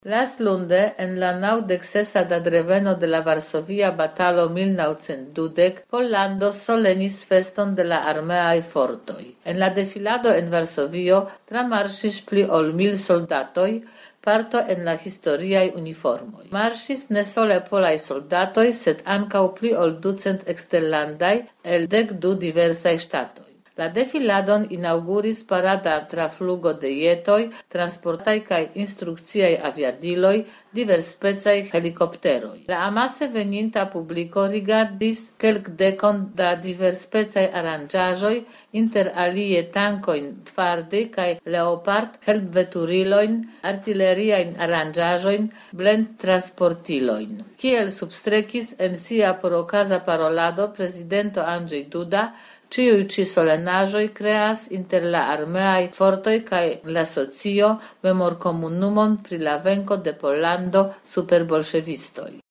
Laslunde en la 96 dadreveno de la Varsovia batalo 1912 Pollando solenis feston de la armeaj fortoj. En la defilado en Varsovio tramarŝis pli ol 1000 soldatoj, parto en la historiaj uniformoj. Marŝis ne sole polaj soldatoj, sed ankaŭ pli ol 200 eksterlandaj el 12 diversaj ŝtatoj. La defiladon inauguris parada traflugo de jetoj, transportaj kaj instrukciaj aviadiloj, diversspecaj helikopteroj. La amase veninta publiko rigardis kelkdekon da diversspecaj aranĝaĵoj, inter alie tankojn Tvardi kaj Leopard, helpveturilojn, artileriajn aranĝaĵojn, blendtransportilojn. Kiel substrekis en sia porokaza parolado prezidento Andrzej Duda, ĉiuj ĉi solenaĵoj kreas inter la armeaj fortoj kaj la socio memorkomunumon pri la venko de Pollando super bolŝevistoj.